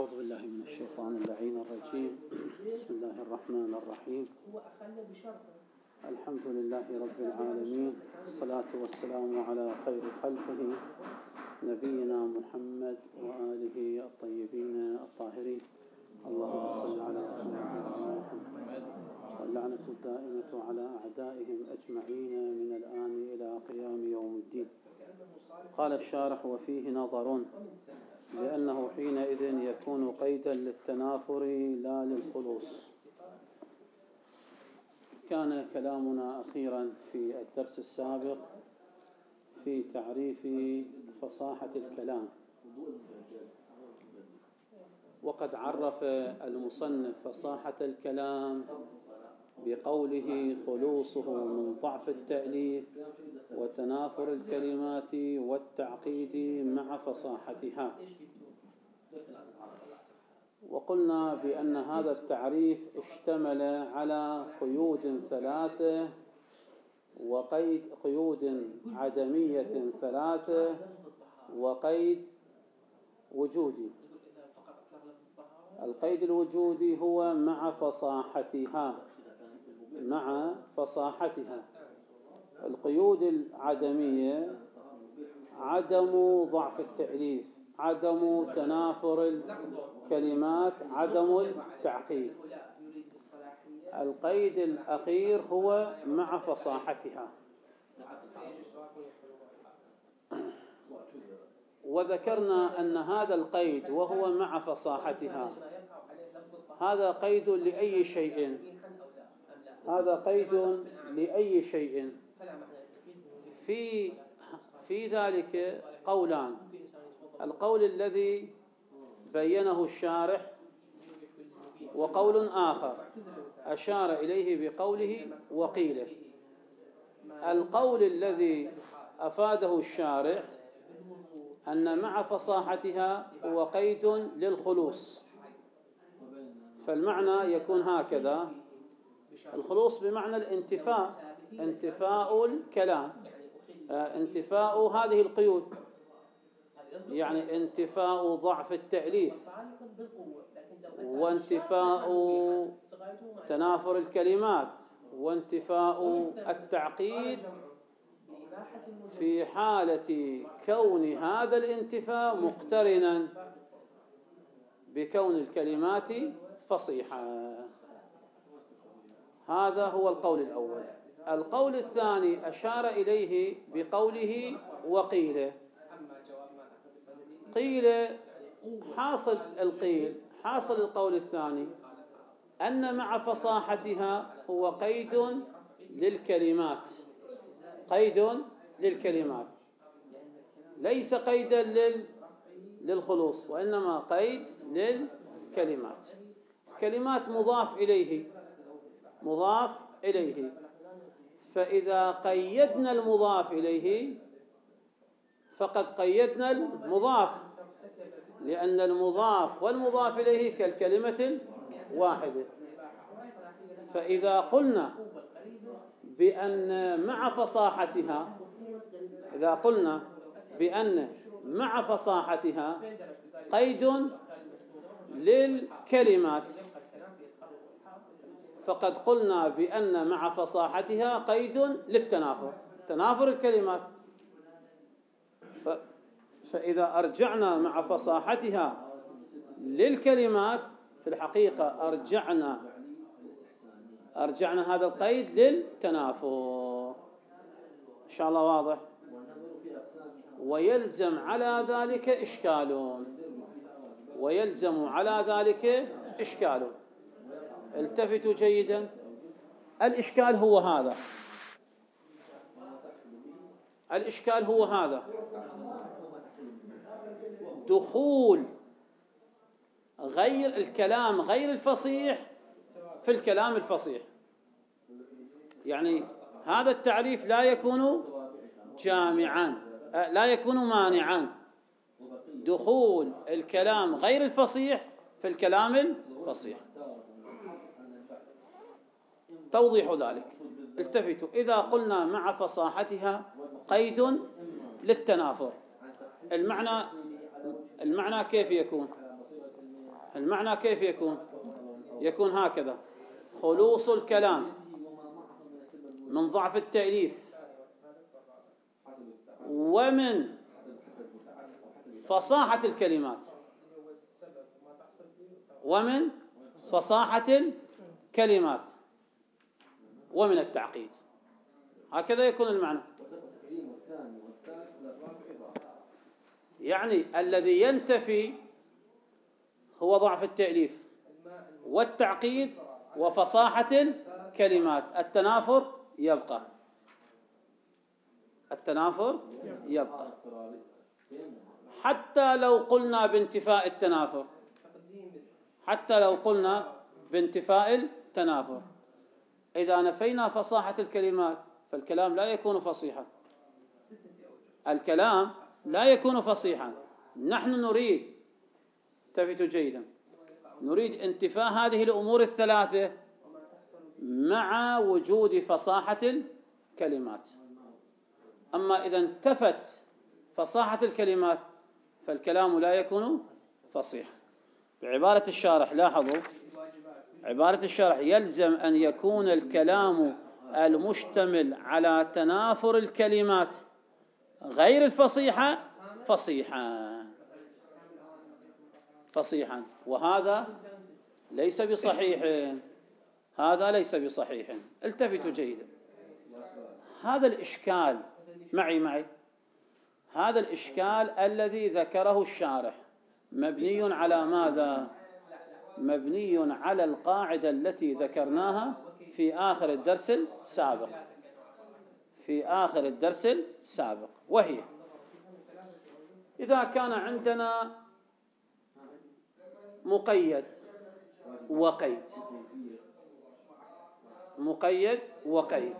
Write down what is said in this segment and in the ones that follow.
أعوذ بالله من الشيطان اللعين الرجيم. بسم الله الرحمن الرحيم. الحمد لله رب العالمين، الصلاة والسلام على خير خلقه نبينا محمد وآله الطيبين الطاهرين. اللهم صل على سيدنا محمد، واللعنة الدائمة على أعدائهم أجمعين من الآن إلى قيام يوم الدين. قال الشارح: وفيه نظر، لأنه حينئذ يكون قيدا للتنافر لا للخلوص. كان كلامنا أخيرا في الدرس السابق في تعريف فصاحة الكلام، وقد عرف المصنف فصاحة الكلام بقوله خلوصه من ضعف التأليف وتنافر الكلمات والتعقيد مع فصاحتها. وقلنا بأن هذا التعريف اشتمل على قيود ثلاثة قيود عدمية ثلاثة وقيد وجودي. القيد الوجودي هو مع فصاحتها، القيود العدمية عدم ضعف التأليف، عدم تنافر الكلمات، عدم التعقيد. القيد الأخير هو مع فصاحتها. وذكرنا أن هذا القيد وهو مع فصاحتها هذا قيد لأي شيء، هذا قيد لأي شيء. في ذلك قولان: القول الذي بينه الشارح، وقول آخر أشار إليه بقوله وقيله. القول الذي أفاده الشارح أن مع فصاحتها هو قيد للخلوص، فالمعنى يكون هكذا: الخلوص بمعنى الانتفاء، انتفاء الكلام، انتفاء هذه القيود، يعني انتفاء ضعف التأليف، وانتفاء تنافر الكلمات، وانتفاء التعقيد، في حالة كون هذا الانتفاء مقترنا بكون الكلمات فصيحة. هذا هو القول الأول. القول الثاني أشار إليه بقوله وقيل. قيل حاصل القول الثاني أن مع فصاحتها هو قيد للكلمات، قيد للكلمات، ليس قيدا للخلوص، وإنما قيد للكلمات. كلمات مضاف إليه، فإذا قيدنا المضاف إليه فقد قيدنا المضاف، لأن المضاف والمضاف إليه كالكلمة واحدة. فإذا قلنا بأن مع فصاحتها قيد للكلمات، فقد قلنا بأن مع فصاحتها قيد للتنافر، تنافر الكلمات. فإذا أرجعنا مع فصاحتها للكلمات، في الحقيقة أرجعنا هذا القيد للتنافر. إن شاء الله واضح. ويلزم على ذلك إشكال. التفتوا جيدا. الإشكال هو هذا: دخول غير الكلام غير الفصيح في الكلام الفصيح. يعني هذا التعريف لا يكون جامعا، لا يكون مانعا، دخول الكلام غير الفصيح في الكلام الفصيح. توضيح ذلك: التفتوا. إذا قلنا مع فصاحتها قيد للتنافر، المعنى كيف يكون؟ المعنى كيف يكون؟ يكون هكذا: خلوص الكلام من ضعف التأليف ومن فصاحة الكلمات، ومن فصاحة الكلمات ومن التعقيد. هكذا يكون المعنى. يعني الذي ينتفي هو ضعف التأليف والتعقيد وفصاحة الكلمات. التنافر يبقى، التنافر يبقى حتى لو قلنا بانتفاء التنافر، حتى لو قلنا بانتفاء التنافر. إذا نفينا فصاحة الكلمات فالكلام لا يكون فصيحا، الكلام لا يكون فصيحا. نحن نريد، التفتوا جيدا، نريد انتفاء هذه الأمور الثلاثة مع وجود فصاحة الكلمات. أما إذا انتفت فصاحة الكلمات فالكلام لا يكون فصيحا. بعبارة الشارح، لاحظوا عبارة الشارح: يلزم أن يكون الكلام المشتمل على تنافر الكلمات غير الفصيحة فصيحا، وهذا ليس بصحيح، هذا ليس بصحيح. التفتوا جيدا، هذا الإشكال معي هذا الإشكال الذي ذكره الشارح مبني على ماذا؟ مبني على القاعدة التي ذكرناها في آخر الدرس السابق، في آخر الدرس السابق، وهي: إذا كان عندنا مقيد وقيد، مقيد وقيد،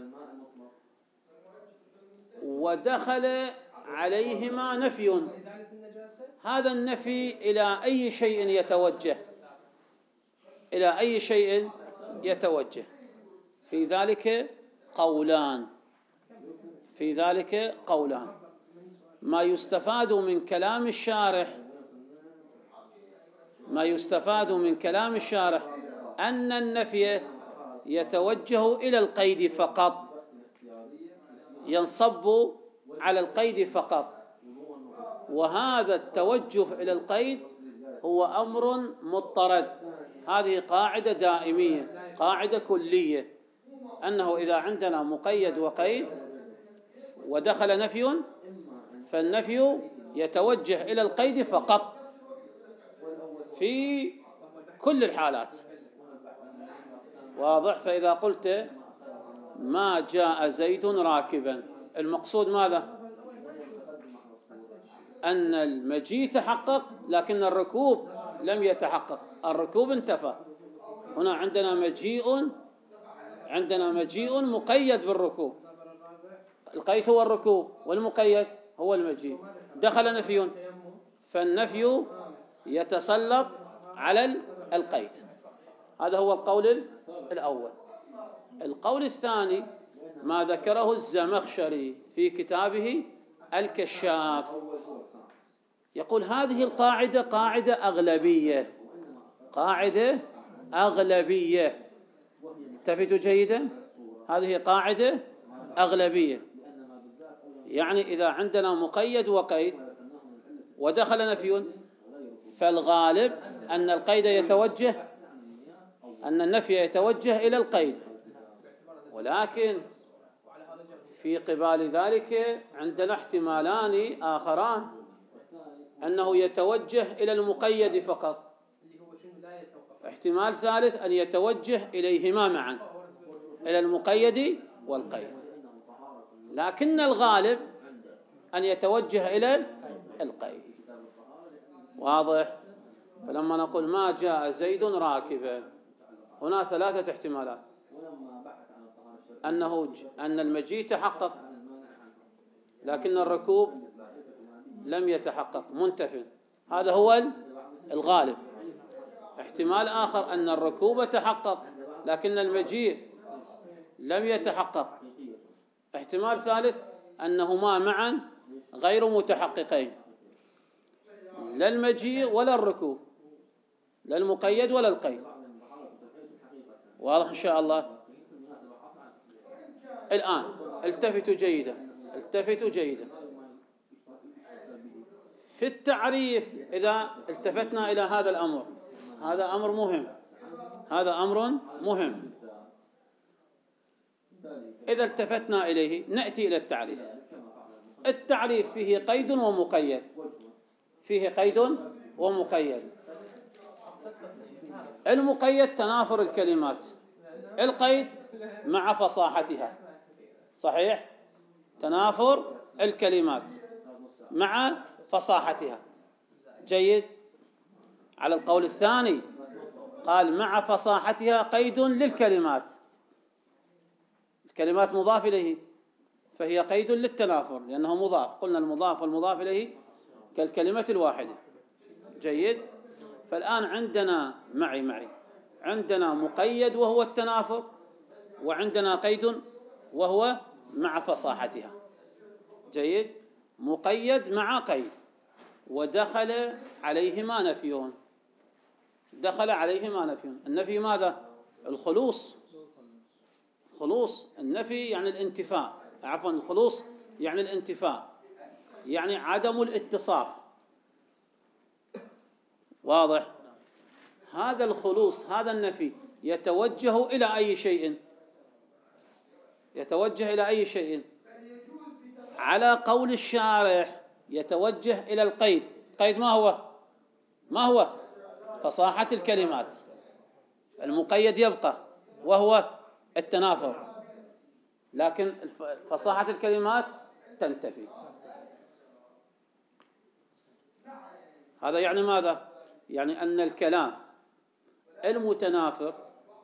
ودخل عليهما نفي، هذا النفي إلى أي شيء يتوجه؟ إلى أي شيء يتوجه؟ في ذلك قولان، في ذلك قولان. ما يستفاد من كلام الشارح، ما يستفاد من كلام الشارح أن النفي يتوجه إلى القيد فقط، ينصب على القيد فقط، وهذا التوجه إلى القيد هو أمر مضطرد. هذه قاعدة دائمية، قاعدة كلية، أنه إذا عندنا مقيد وقيد ودخل نفي فالنفي يتوجه إلى القيد فقط في كل الحالات. واضح؟ فإذا قلت ما جاء زيد راكبا، المقصود ماذا؟ أن المجيء تحقق لكن الركوب لم يتحقق، الركوب انتفى. هنا عندنا مجيء مقيد بالركوب، القيد هو الركوب والمقيد هو المجيء. دخل نفي فالنفي يتسلط على القيد. هذا هو القول الأول. القول الثاني ما ذكره الزمخشري في كتابه الكشاف، يقول هذه القاعدة قاعدة أغلبية، قاعدة أغلبية. التفتوا جيدا، هذه قاعدة أغلبية. يعني إذا عندنا مقيد وقيد ودخل نفي فالغالب أن القيد يتوجه، أن النفي يتوجه إلى القيد، ولكن في قبال ذلك عندنا احتمالان آخران، أنه يتوجه إلى المقيد فقط، احتمال ثالث أن يتوجه إليهما معا، إلى المقيد والقيد، لكن الغالب أن يتوجه إلى القيد. واضح؟ فلما نقول ما جاء زيد راكبا، هنا ثلاثة احتمالات: أن المجيء تحقق لكن الركوب لم يتحقق، منتف، هذا هو الغالب. احتمال آخر أن الركوب تحقق لكن المجيء لم يتحقق. احتمال ثالث أنهما معا غير متحققين، لا المجيء ولا الركوب. لا المقيد ولا القيد. واضح إن شاء الله؟ الآن التفتوا جيدا، التفتوا جيدا في التعريف. إذا التفتنا إلى هذا الأمر، هذا أمر مهم، هذا أمر مهم. إذا التفتنا إليه نأتي إلى التعريف. التعريف فيه قيد ومقيد، فيه قيد ومقيد. المقيد تنافر الكلمات، القيد مع فصاحتها. صحيح؟ تنافر الكلمات مع فصاحتها. جيد. على القول الثاني قال مع فصاحتها قيد للكلمات، الكلمات مضاف إليه فهي قيد للتنافر لأنه مضاف. قلنا المضاف والمضاف إليه كالكلمة الواحدة. جيد. فالآن عندنا عندنا مقيد وهو التنافر، وعندنا قيد وهو مع فصاحتها. جيد. مقيد مع قيد، ودخل عليهما نفي. دخل عليهما نفي. النفي ماذا؟ الخلوص. خلوص. النفي يعني الانتفاء، عفوا الخلوص يعني الانتفاء، يعني عدم الاتصاف. واضح؟ هذا الخلوص، هذا النفي يتوجه إلى أي شيء؟ يتوجه إلى أي شيء؟ على قول الشارح يتوجه إلى القيد. القيد ما هو؟ ما هو؟ فصاحة الكلمات. المقيد يبقى وهو التنافر، لكن فصاحة الكلمات تنتفي. هذا يعني ماذا؟ يعني أن الكلام المتنافر،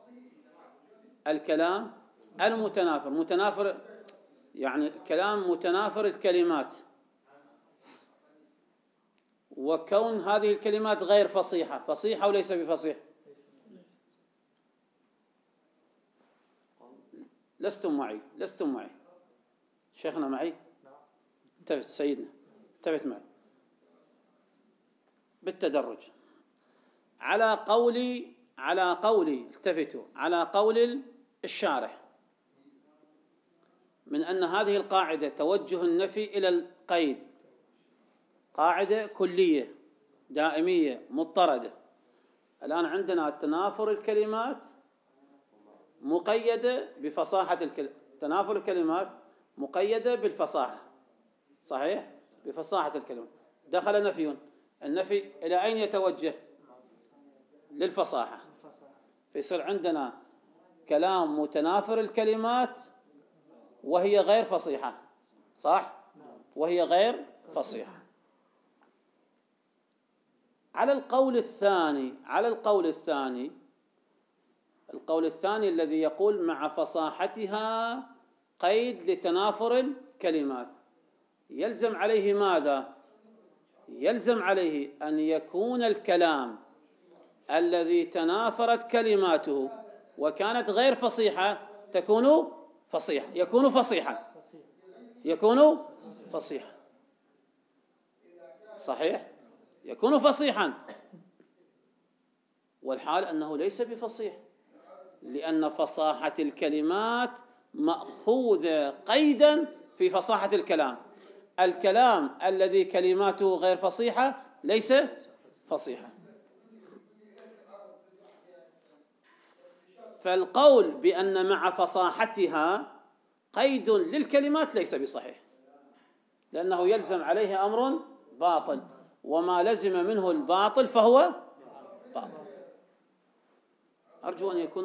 الكلام المتنافر، متنافر يعني كلام متنافر الكلمات، وكون هذه الكلمات غير فصيحة. فصيحة وليس بفصيح. لستم معي، لستم معي. شيخنا معي؟ انتبه سيدنا، انتبه معي بالتدرج. على قولي التفتوا، على قول الشارح من أن هذه القاعدة توجه النفي إلى القيد قاعدة كلية دائمية مضطردة. الآن عندنا تنافر الكلمات مقيدة بفصاحة تنافر الكلمات مقيدة بالفصاحة. صحيح؟ بفصاحة الكلمة. دخل نفي. النفي إلى أين يتوجه؟ للفصاحة. فيصير عندنا كلام متنافر الكلمات وهي غير فصيحة. صح؟ وهي غير فصيحة. على القول الثاني الذي يقول مع فصاحتها قيد لتنافر الكلمات، يلزم عليه ماذا؟ يلزم عليه أن يكون الكلام الذي تنافرت كلماته وكانت غير فصيحة يكون فصيحا. صحيح؟ يكون فصيحا، والحال أنه ليس بفصيح، لأن فصاحة الكلمات مأخوذة قيدا في فصاحة الكلام. الكلام الذي كلماته غير فصيحة ليس فصيحا. فالقول بأن مع فصاحتها قيد للكلمات ليس بصحيح، لأنه يلزم عليه أمر باطل، وما لزم منه الباطل فهو باطل. أرجو أن يكون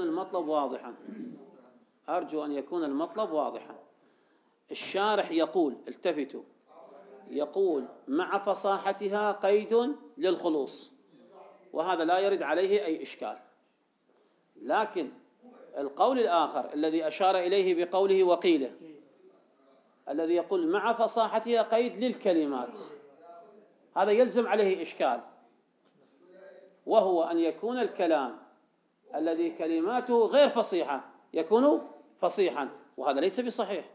المطلب واضحا. الشارح يقول، التفتوا، يقول مع فصاحتها قيد للخلوص، وهذا لا يرد عليه أي إشكال. لكن القول الآخر الذي أشار إليه بقوله وقيله، الذي يقول مع فصاحتها قيد للكلمات، هذا يلزم عليه إشكال، وهو أن يكون الكلام الذي كلماته غير فصيحة يكون فصيحا، وهذا ليس بصحيح.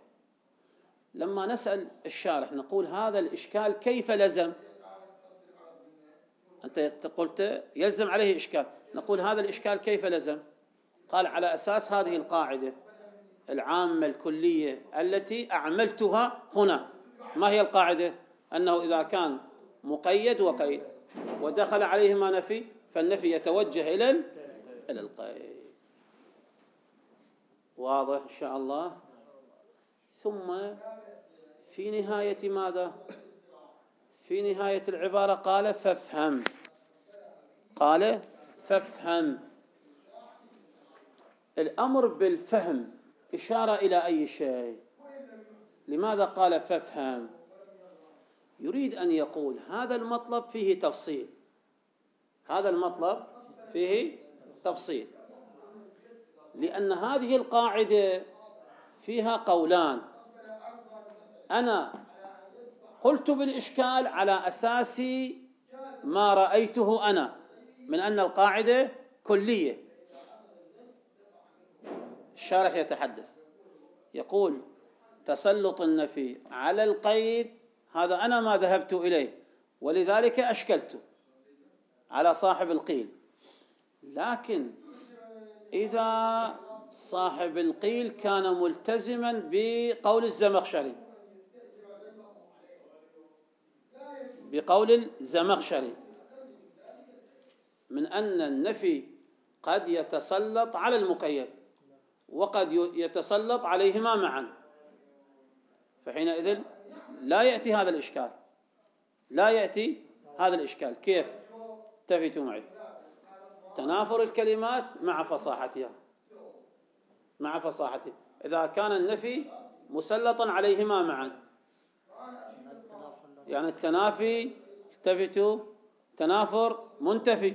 لما نسأل الشارح نقول هذا الإشكال كيف لزم؟ أنت قلت يلزم عليه إشكال، نقول هذا الإشكال كيف لزم؟ قال على أساس هذه القاعدة العامة الكلية التي أعملتها هنا. ما هي القاعدة؟ أنه إذا كان مقيد وقيد ودخل عليهما نفي فالنفي يتوجه إلى القيد. واضح إن شاء الله. ثم في نهاية ماذا؟ في نهاية العبارة قال فافهم. قال فافهم. الأمر بالفهم إشارة إلى أي شيء؟ لماذا قال فافهم؟ يريد أن يقول هذا المطلب فيه تفصيل، هذا المطلب فيه تفصيل، لأن هذه القاعدة فيها قولان. أنا قلت بالإشكال على أساس ما رأيته أنا من أن القاعدة كلية. الشارح يتحدث يقول تسلط النفي على القيد هذا أنا ما ذهبت إليه، ولذلك أشكلت على صاحب القيل. لكن إذا صاحب القيل كان ملتزما بقول الزمخشري، بقول الزمخشري من أن النفي قد يتسلط على المقيد وقد يتسلط عليهما معا، فحينئذ لا يأتي هذا الإشكال، لا يأتي هذا الإشكال. كيف؟ التفتوا معي. تنافر الكلمات مع فصاحتها، مع فصاحتها. إذا كان النفي مسلطا عليهما معا، يعني التنافي، التفتوا، تنافر منتفي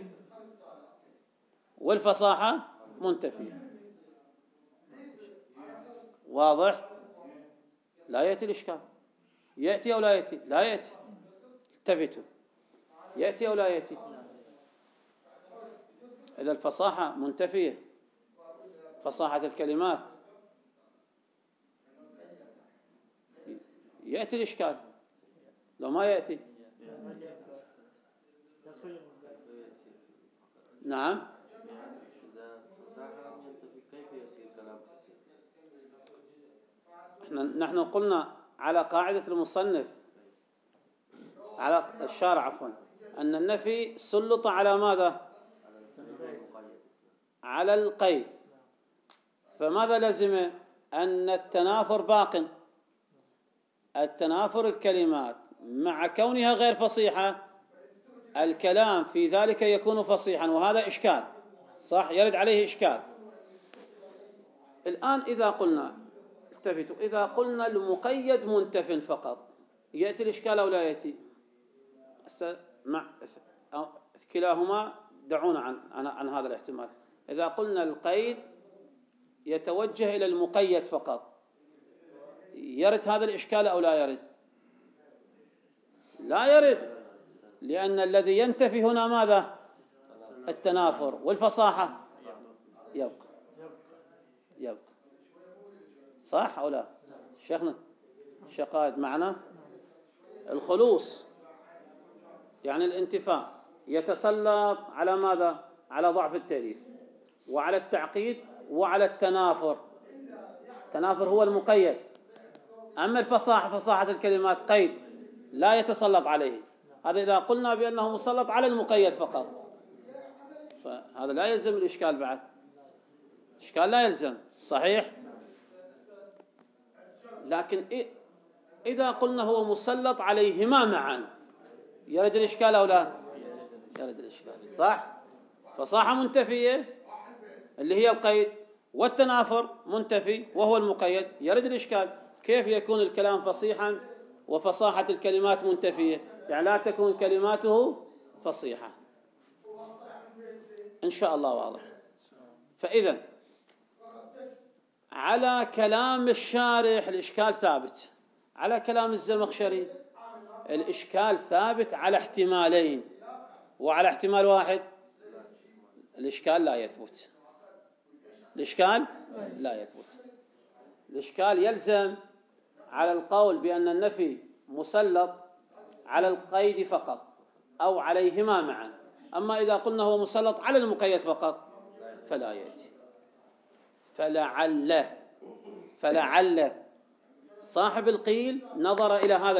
والفصاحة منتفية. واضح؟ لا يأتي الإشكال. يأتي أو لا يأتي؟ لا يأتي. التفتوا يأتي أو لا يأتي؟ إذا الفصاحة منتفية، فصاحة الكلمات، يأتي الإشكال. لو ما يأتي نعم. نحن قلنا على قاعدة المصنف، على الشارع عفوا، أن النفي سلط على ماذا؟ على القيد. فماذا لزم؟ أن التنافر باق، التنافر الكلمات مع كونها غير فصيحة الكلام في ذلك يكون فصيحا، وهذا إشكال صح، يرد عليه إشكال. الآن إذا قلنا التفتوا، إذا قلنا المقيد منتف فقط يأتي الإشكال أو لا يأتي؟ مع كلاهما دعونا عن هذا الاحتمال. إذا قلنا القيد يتوجه إلى المقيد فقط يرد هذا الإشكال أو لا يرد؟ لا يرد، لأن الذي ينتفي هنا ماذا؟ التنافر، والفصاحة يبقى. صح أو لا شيخنا؟ شقائد معنا. الخلوص يعني الانتفاء يتسلط على ماذا؟ على ضعف التأليف وعلى التعقيد وعلى التنافر. التنافر هو المقيد، أما الفصاحة فصاحة الكلمات قيد لا يتسلط عليه. هذا إذا قلنا بأنه مسلط على المقيد فقط، فهذا لا يلزم الإشكال. بعد الإشكال لا يلزم صحيح. لكن إذا قلنا هو مسلط عليهما معا يرد الإشكال أو لا؟ يرد الإشكال صح. فصاحة منتفية اللي هي القيد، والتنافر منتفي وهو المقيد، يرد الإشكال. كيف يكون الكلام فصيحا وفصاحة الكلمات منتفية؟ يعني لا تكون كلماته فصيحة. إن شاء الله واضح. فإذا على كلام الشارح الإشكال ثابت، على كلام الزمخشري الإشكال ثابت على احتمالين، وعلى احتمال واحد الإشكال لا يثبت. الإشكال لا يثبت. الإشكال يلزم على القول بأن النفي مسلط على القيد فقط أو عليهما معا، أما إذا قلنا هو مسلط على المقيد فقط فلا يأتي. فلعل صاحب القيل نظر إلى هذا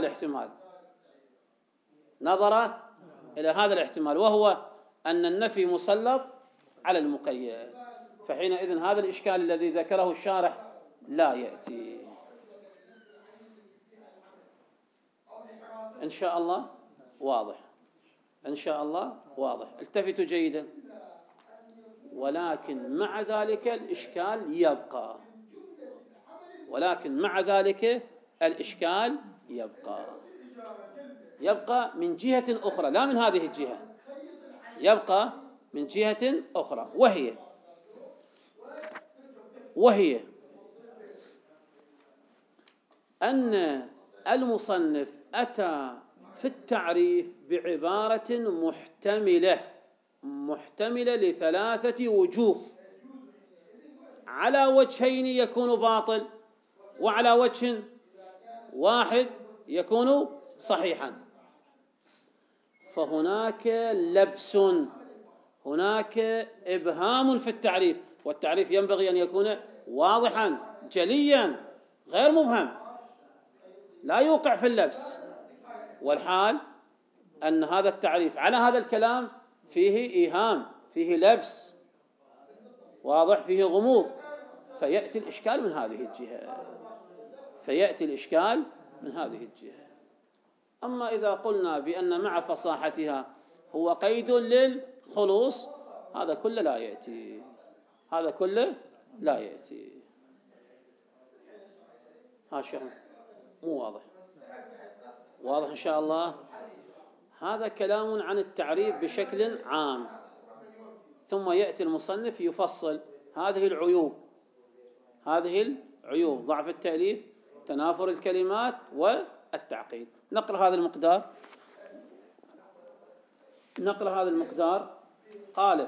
الاحتمال، وهو أن النفي مسلط على المقيد، فحينئذ هذا الإشكال الذي ذكره الشارح لا يأتي. إن شاء الله واضح، إن شاء الله واضح. التفتوا جيدا. ولكن مع ذلك الإشكال يبقى من جهة أخرى، لا من هذه الجهة، يبقى من جهة أخرى، وهي أن المصنف أتى في التعريف بعبارة محتملة لثلاثة وجوه، على وجهين يكون باطل، وعلى وجه واحد يكون صحيحا. فهناك لبس، هناك إبهام في التعريف، والتعريف ينبغي أن يكون واضحا جليا غير مبهم، لا يوقع في اللبس. والحال أن هذا التعريف على هذا الكلام فيه إيهام، فيه لبس واضح، فيه غموض، فيأتي الإشكال من هذه الجهة. أما إذا قلنا بأن مع فصاحتها هو قيد للخلوص، هذا كله لا يأتي. ها شيخ مو واضح إن شاء الله. هذا كلام عن التعريف بشكل عام، ثم يأتي المصنف يفصل هذه العيوب: ضعف التأليف، تنافر الكلمات، والتعقيد. نقرأ هذا المقدار. قال: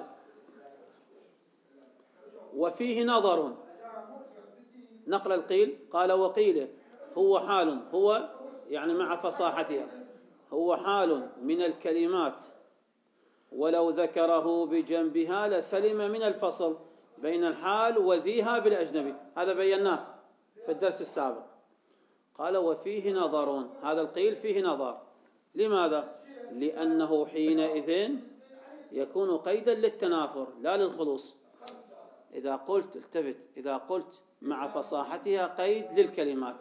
وفيه نظر. نقل القيل. قال: وقيل هو حال، هو يعني مع فصاحتها، هو حال من الكلمات، ولو ذكره بجنبها لسلم من الفصل بين الحال وذيها بالأجنبي. هذا بيناه في الدرس السابق. قال: وفيه نظر. هذا القيل فيه نظر. لماذا؟ لأنه حينئذ يكون قيدا للتنافر لا للخلوص. إذا قلت مع فصاحتها قيد للكلمات،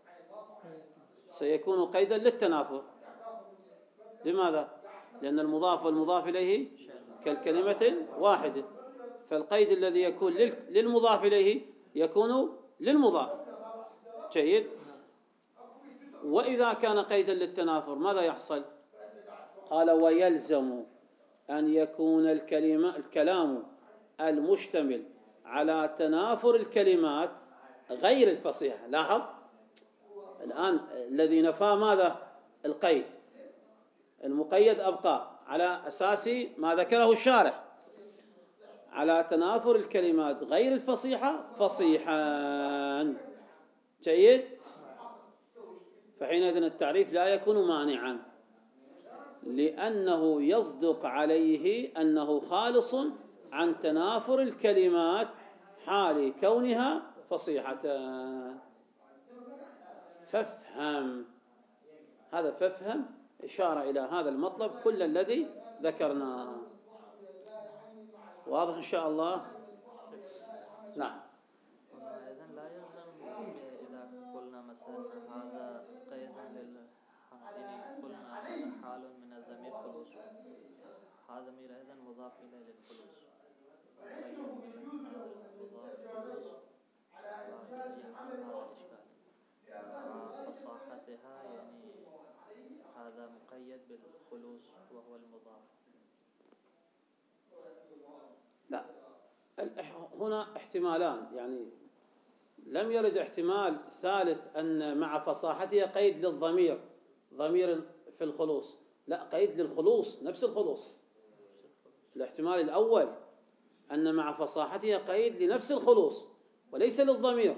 سيكون قيدا للتنافر. لماذا؟ لأن المضاف والمضاف إليه كالكلمة واحدة، فالقيد الذي يكون للمضاف إليه يكون للمضاف. جيد. وإذا كان قيدا للتنافر ماذا يحصل؟ قال: ويلزم أن يكون الكلام المشتمل على تنافر الكلمات غير الفصيحة. لاحظ الآن الذي نفى ماذا؟ القيد. المقيد أبقى على أساس ما ذكره الشارح، على تنافر الكلمات غير الفصيحة فصيحا. جيد. فحينئذ التعريف لا يكون مانعا، لأنه يصدق عليه أنه خالص عن تنافر الكلمات حال كونها فصيحة. فافهم إشارة إلى هذا المطلب كل الذي ذكرناه. واضح إن شاء الله؟ نعم. إذن لا يلزم إذا قلنا مثلا هذا قيد يعني قلنا هذا حال من الضمير خلوص، هذا ضمير أيضا مضاف إليه للخلوص، قيد من هذا المضاف خلوص، ويحصل هذا الإشكال. مع فصاحتها يعني هذا مقيد بالخلوص وهو المضاف. لا، هنا احتمالان، يعني لم يرد احتمال ثالث أن مع فصاحتها قيد للضمير، ضمير في الخلوص. لا، قيد للخلوص، نفس الخلوص. الاحتمال الأول أن مع فصاحتها قيد لنفس الخلوص وليس للضمير.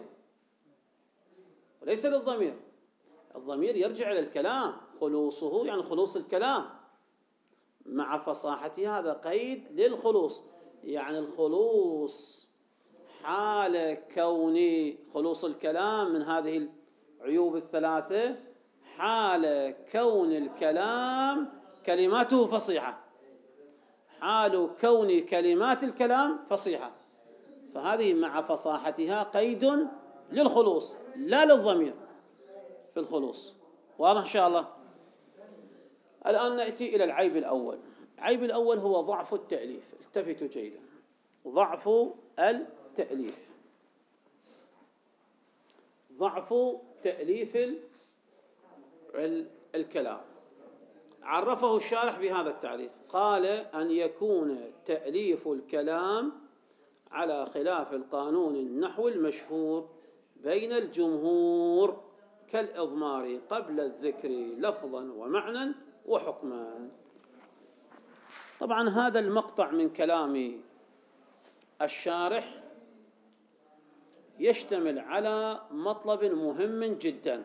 الضمير يرجع إلى الكلام، خلوصه يعني خلوص الكلام، مع فصاحته، هذا قيد للخلوص. يعني الخلوص حال كون خلوص الكلام من هذه العيوب الثلاثة حال كون الكلام كلماته فصيحة، حال كون كلمات الكلام فصيحة، فهذه مع فصاحتها قيد للخلوص لا للضمير في الخلوص. واضح إن شاء الله؟ الآن نأتي إلى العيب الأول. العيب الأول هو ضعف التأليف. التفتوا جيدا، ضعف التأليف، ضعف تأليف الكلام. عرفه الشارح بهذا التعريف، قال أن يكون تأليف الكلام على خلاف القانون النحوي المشهور بين الجمهور كالإضمار قبل الذكر لفظا ومعنى وحكما. طبعا هذا المقطع من كلام الشارح يشتمل على مطلب مهم جدا،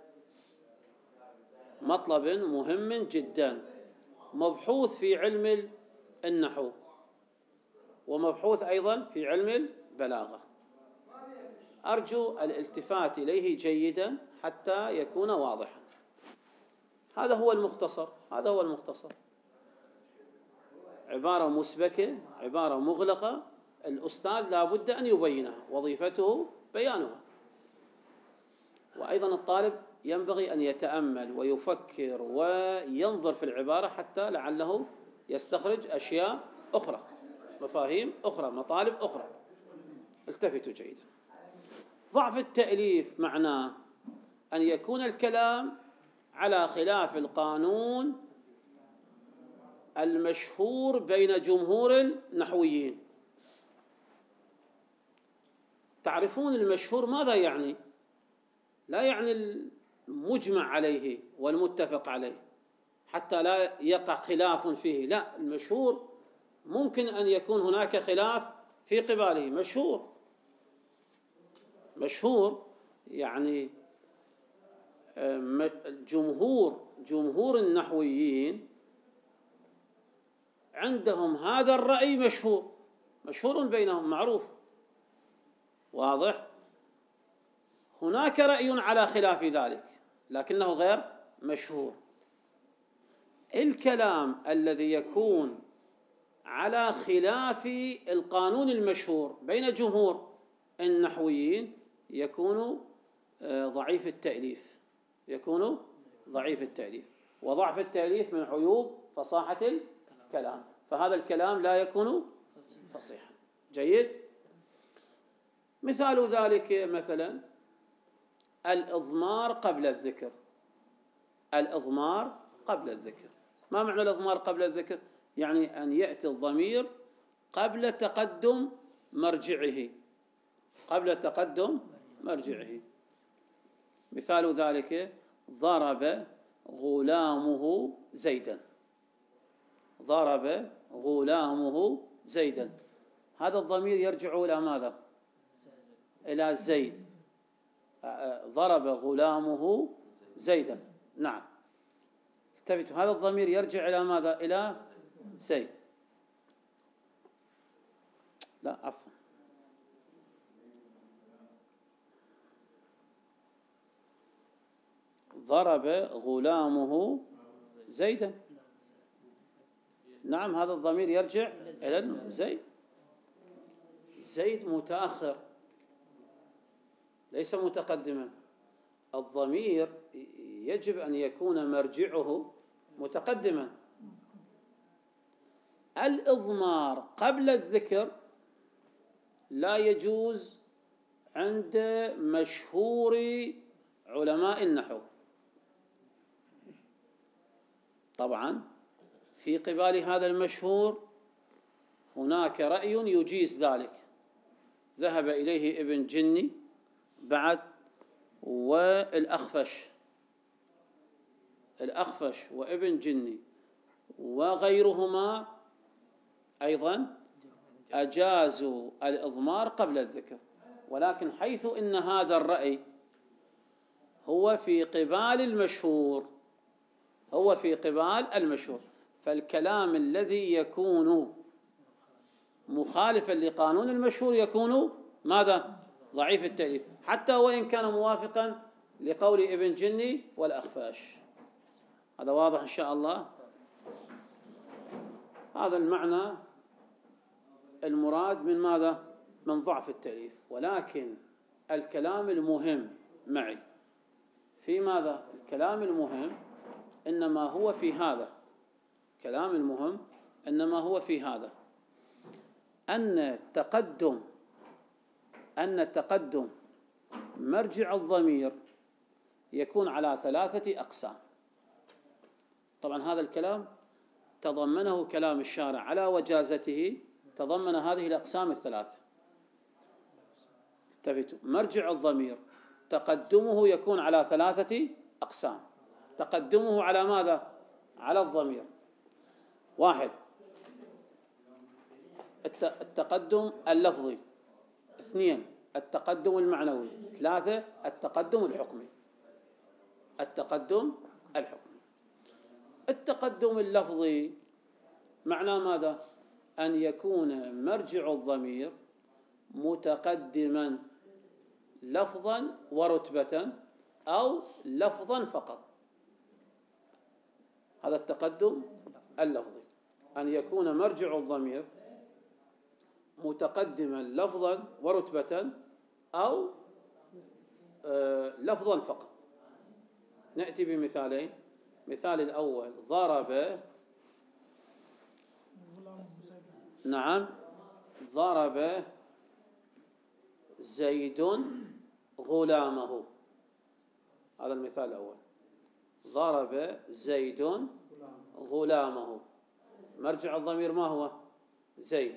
مطلب مهم جدا مبحوث في علم النحو ومبحوث أيضا في علم البلاغة. أرجو الالتفات إليه جيدا حتى يكون واضحا. هذا هو المختصر، هذا هو المختصر، عبارة مسبكة، عبارة مغلقة، الأستاذ لا بد أن يبينها، وظيفته بيانها. وأيضا الطالب ينبغي أن يتأمل ويفكر وينظر في العبارة حتى لعله يستخرج أشياء أخرى، مفاهيم أخرى، مطالب أخرى. التفتوا جيدا. ضعف التأليف معناه أن يكون الكلام على خلاف القانون المشهور بين جمهور النحويين. تعرفون المشهور ماذا يعني؟ لا يعني المجمع عليه والمتفق عليه حتى لا يقع خلاف فيه، لا، المشهور ممكن أن يكون هناك خلاف في قباله. مشهور يعني جمهور النحويين عندهم هذا الرأي مشهور بينهم، معروف، واضح. هناك رأي على خلاف ذلك لكنه غير مشهور. الكلام الذي يكون على خلاف القانون المشهور بين جمهور النحويين يكون ضعيف التأليف، يكون ضعيف التأليف، وضعف التأليف من عيوب فصاحة الكلام، فهذا الكلام لا يكون فصيحا. جيد. مثال ذلك مثلا الإضمار قبل الذكر. الإضمار قبل الذكر، ما معنى الإضمار قبل الذكر؟ يعني أن يأتي الضمير قبل تقدم مرجعه، قبل تقدم مرجعه. مثال ذلك ضرب غلامه زيدا، ضرب غلامه زيدا، هذا الضمير يرجع إلى ماذا؟ إلى زيد. ضرب غلامه زيدا، نعم، انتبهوا، هذا الضمير يرجع إلى ماذا؟ إلى زيد. لا عفوا، ضرب غلامه زيدا، نعم، هذا الضمير يرجع إلى زيد. زيد متأخر ليس متقدما، الضمير يجب أن يكون مرجعه متقدما. الإضمار قبل الذكر لا يجوز عند مشهور علماء النحو. طبعا في قبال هذا المشهور هناك رأي يجيز ذلك، ذهب إليه ابن جني بعد والأخفش وابن جني وغيرهما أيضا أجازوا الإضمار قبل الذكر، ولكن حيث إن هذا الرأي هو في قبال المشهور، فالكلام الذي يكون مخالفا لقانون المشهور يكون ماذا؟ ضعيف التأليف، حتى وإن كان موافقا لقول ابن جني والأخفاش. هذا واضح إن شاء الله. هذا المعنى المراد من ماذا؟ من ضعف التأليف. ولكن الكلام المهم معي في ماذا؟ الكلام المهم إنما هو في هذا، كلام المهم إنما هو في هذا، أن تقدم مرجع الضمير يكون على 3 أقسام. طبعا هذا الكلام تضمنه كلام الشارع على وجازته، تضمن هذه الأقسام ال3. مرجع الضمير تقدمه يكون على 3 أقسام. تقدمه على ماذا؟ على الضمير. 1 التقدم اللفظي، 2 التقدم المعنوي، 3 التقدم الحكمي. التقدم الحكمي. التقدم اللفظي معناه ماذا؟ أن يكون مرجع الضمير متقدما لفظا ورتبة أو لفظا فقط. هذا التقدم اللفظي، أن يكون مرجع الضمير متقدما لفظا ورتبة أو لفظا فقط. نأتي بمثالين. مثال الأول: ضرب، نعم، ضرب زيد غلامه. هذا المثال الأول. ضرب زيد غلامه. مرجع الضمير ما هو؟ زيد.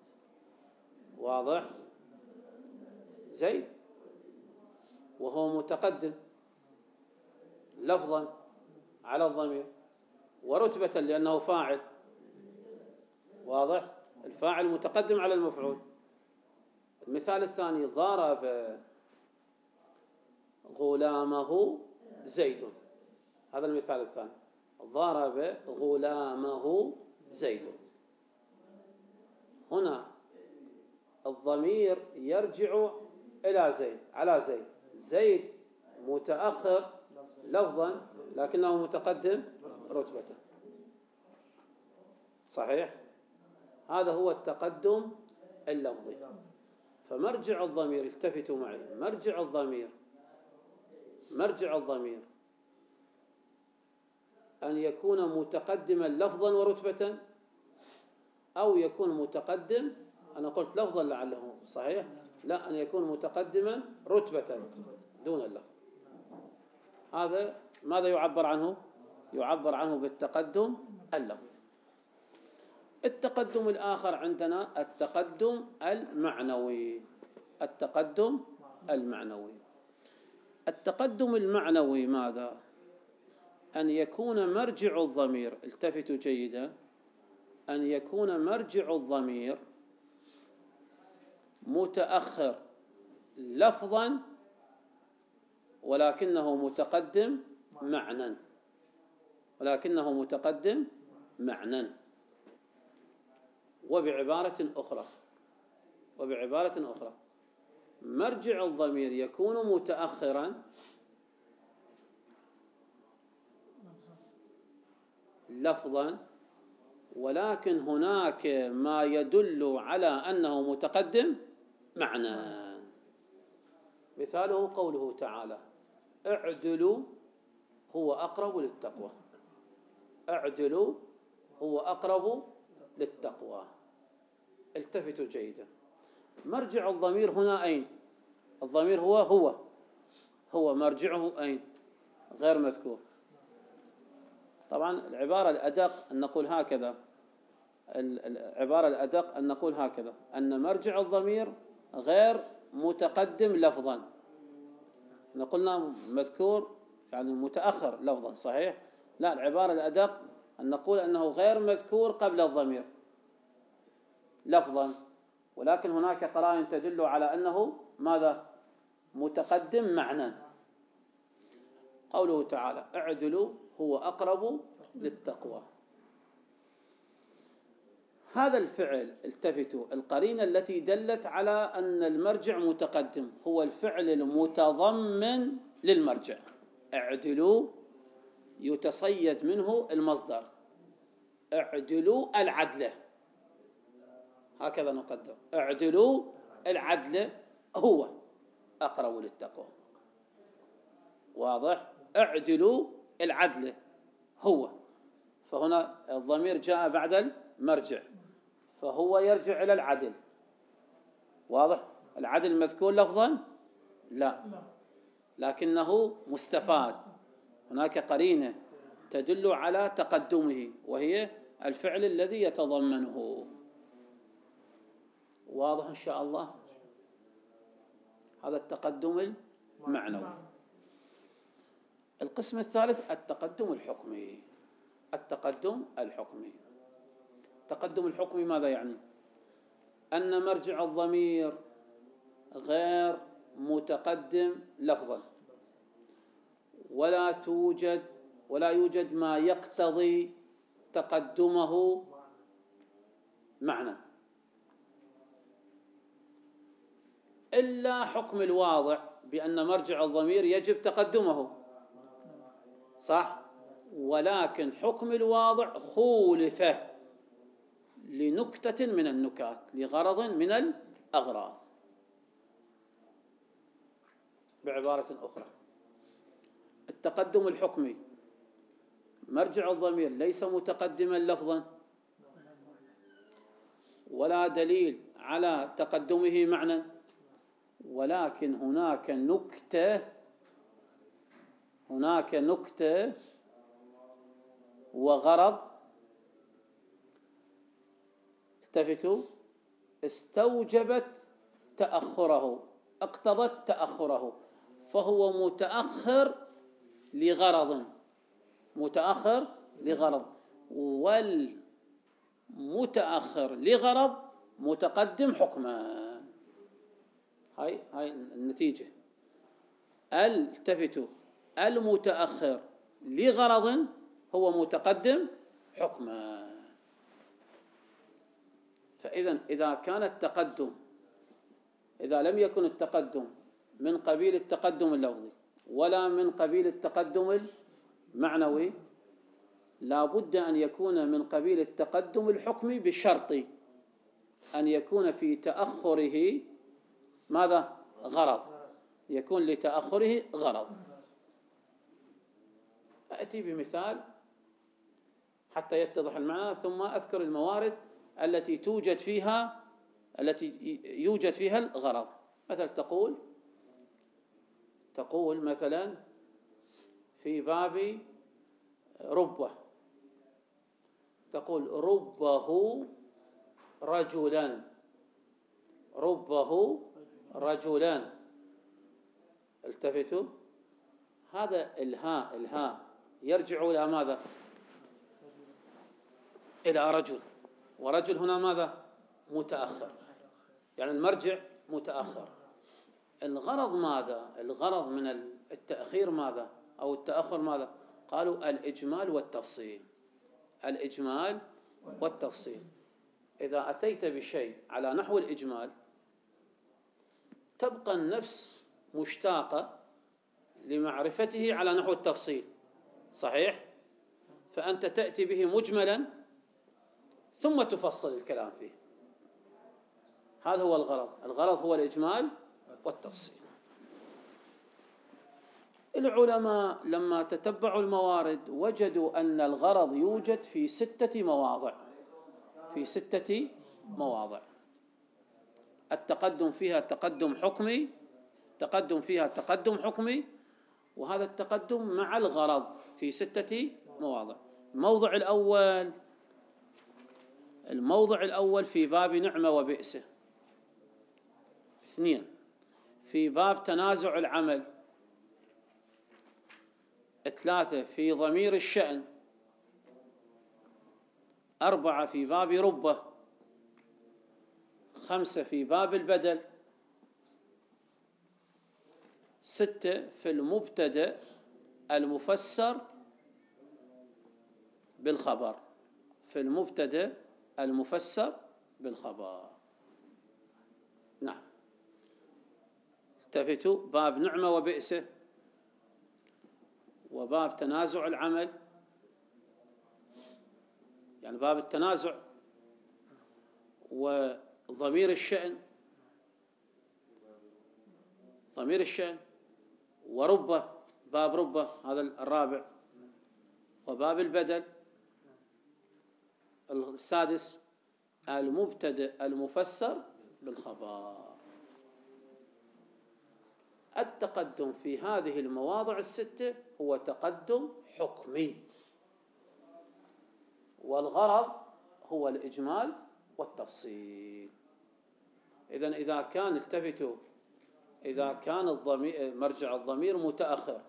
واضح؟ زيد، وهو متقدم لفظا على الضمير ورتبة لأنه فاعل. واضح؟ الفاعل متقدم على المفعول. المثال الثاني: ضرب غلامه زيد. هذا المثال الثاني: ضرب غلامه زيد. هنا الضمير يرجع إلى زيد، على زيد. زيد متأخر لفظا لكنه متقدم رتبة. صحيح؟ هذا هو التقدم اللفظي. فمرجع الضمير، التفتوا معي، مرجع الضمير أن يكون متقدما لفظا ورتبة أو يكون متقدم، أنا قلت لفظا لعله صحيح، لا، أن يكون متقدما رتبة دون اللفظ. هذا ماذا يعبر عنه؟ يعبر عنه بالتقدم اللفظي. التقدم الآخر عندنا التقدم المعنوي. التقدم المعنوي. التقدم المعنوي ماذا؟ أن يكون مرجع الضمير، التفتوا جيدا، أن يكون مرجع الضمير متأخر لفظا ولكنه متقدم معنى. ولكنه متقدم معنى. وبعبارة أخرى مرجع الضمير يكون متأخرا لفظا ولكن هناك ما يدل على أنه متقدم معنى. مثاله قوله تعالى: اعدلوا هو أقرب للتقوى. اعدلوا هو أقرب للتقوى. التفتوا جيدا. مرجع الضمير هنا أين؟ الضمير هو مرجعه أين؟ غير مذكور. طبعا العبارة الأدق أن نقول هكذا، أن مرجع الضمير غير متقدم لفظا. قلنا مذكور يعني متأخر لفظا، صحيح؟ لا، العبارة الأدق أن نقول أنه غير مذكور قبل الضمير لفظا، ولكن هناك قرائن تدل على أنه ماذا؟ متقدم معنى. قوله تعالى: اعدلوا هو أقرب للتقوى. هذا الفعل، التفتوا، القرينة التي دلت على أن المرجع متقدم هو الفعل المتضمن للمرجع. اعدلوا يتصيد منه المصدر، اعدلوا العدلة، هكذا نقدر. اعدلوا العدلة هو أقرب للتقوى. واضح؟ اعدلوا العدلة هو، فهنا الضمير جاء بعد المرجع، فهو يرجع إلى العدل. واضح؟ العدل مذكور لفظا؟ لا، لكنه مستفاد. هناك قرينة تدل على تقدمه وهي الفعل الذي يتضمنه. واضح إن شاء الله؟ هذا التقدم المعنوي. القسم الثالث التقدم الحكمي. التقدم الحكمي، التقدم الحكمي ماذا يعني؟ أن مرجع الضمير غير متقدم لفظا، ولا يوجد ما يقتضي تقدمه معنى، إلا حكم الواضع بأن مرجع الضمير يجب تقدمه، صح؟ ولكن حكم الواضع خولف لنكتة من النكات، لغرض من الأغراض. بعبارة أخرى، التقدم الحكمي مرجع الضمير ليس متقدما لفظا، ولا دليل على تقدمه معنى، ولكن هناك نكتة وغرض، التفتوا، استوجبت تأخره، اقتضت تأخره، فهو متأخر لغرض، والمتأخر لغرض متقدم حكما. هاي النتيجة. التفتوا، المتأخر لغرض هو متقدم حكما. فإذا إذا لم يكن التقدم من قبيل التقدم اللفظي ولا من قبيل التقدم المعنوي، لا بد أن يكون من قبيل التقدم الحكمي، بشرط أن يكون في تأخره ماذا؟ غرض، يكون لتأخره غرض. أتي بمثال حتى يتضح المعنى، ثم أذكر الموارد التي يوجد فيها الغرض. مثل تقول مثلا في باب ربه، تقول ربه رجلا. التفتوا، هذا الهاء يرجع إلى ماذا؟ إلى رجل، ورجل هنا ماذا؟ متأخر، يعني المرجع متأخر. الغرض ماذا؟ الغرض من التأخير ماذا؟ أو التأخر ماذا؟ قالوا الإجمال والتفصيل. إذا أتيت بشيء على نحو الإجمال تبقى النفس مشتاقة لمعرفته على نحو التفصيل، صحيح؟ فأنت تأتي به مجملا ثم تفصل الكلام فيه. هذا هو الغرض هو الإجمال والتفصيل. العلماء لما تتبعوا الموارد وجدوا أن الغرض يوجد في 6 مواضع. التقدم فيها تقدم حكمي، وهذا التقدم مع الغرض في 6 مواضع. الموضع الأول في باب نعمة وبئسه. 2 في باب تنازع العمل. 3 في ضمير الشأن. 4 في باب ربه. 5 في باب البدل. 6 في المبتدأ المفسر بالخبر. المفسر بالخبر. نعم. التفتوا باب نعمة وبئسه، وباب تنازع العمل، يعني باب التنازع وضمير الشأن، ضمير الشأن، وربه، باب ربه هذا الرابع، وباب البدل السادس، المبتدأ المفسر بالخبر. التقدم في هذه المواضع الستة هو تقدم حكمي، والغرض هو الإجمال والتفصيل. إذن إذا كان التفتوا، إذا كان الضمير مرجع الضمير متأخر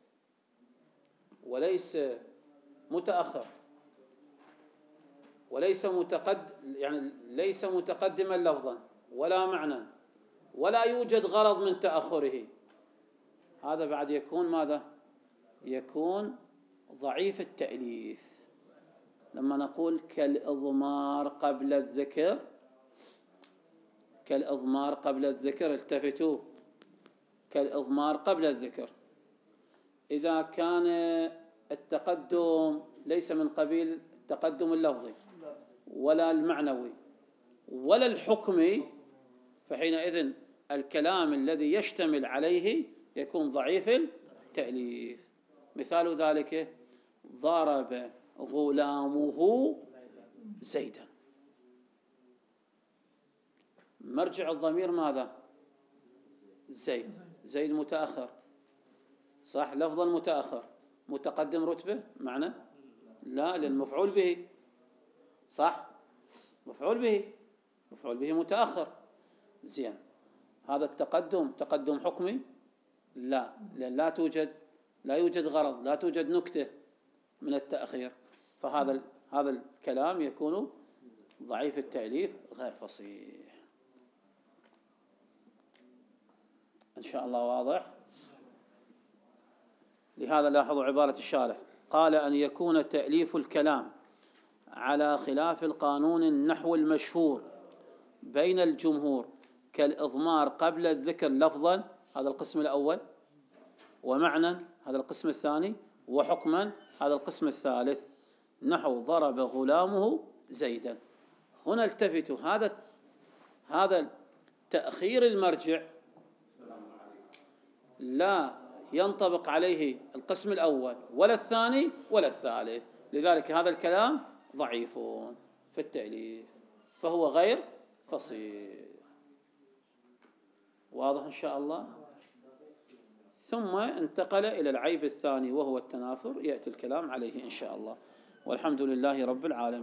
وليس متأخر وليس يعني ليس متقدما لفظا ولا معنى ولا يوجد غرض من تأخره، هذا بعد يكون ماذا؟ يكون ضعيف التأليف. لما نقول كالإضمار قبل الذكر، كالإضمار قبل الذكر، التفتوا، كالإضمار قبل الذكر، إذا كان التقدم ليس من قبيل التقدم اللفظي ولا المعنوي ولا الحكمي، فحينئذ الكلام الذي يشتمل عليه يكون ضعيف التأليف. مثال ذلك: ضرب غلامه زيدا. مرجع الضمير ماذا؟ زيد. زيد متأخر، صح، لفظا متأخر. متقدم رتبة معنى؟ لا، للمفعول به، صح، مفعول به، مفعول به متأخر. زين، هذا التقدم تقدم حكمي؟ لا، لأن لا يوجد غرض، لا توجد نكتة من التأخير، فهذا الكلام يكون ضعيف التأليف غير فصيح. إن شاء الله واضح. لهذا لاحظوا عبارة الشارح، قال: أن يكون تأليف الكلام على خلاف القانون النحوي المشهور بين الجمهور كالإضمار قبل الذكر لفظا، هذا القسم الأول، ومعنى، هذا القسم الثاني، وحكما، هذا القسم الثالث، نحو ضرب غلامه زيدا. هنا التفتوا، هذا تأخير المرجع لا ينطبق عليه القسم الأول ولا الثاني ولا الثالث، لذلك هذا الكلام ضعيف في التأليف، فهو غير فصيح. واضح إن شاء الله. ثم انتقل إلى العيب الثاني وهو التنافر، يأتي الكلام عليه إن شاء الله، والحمد لله رب العالمين.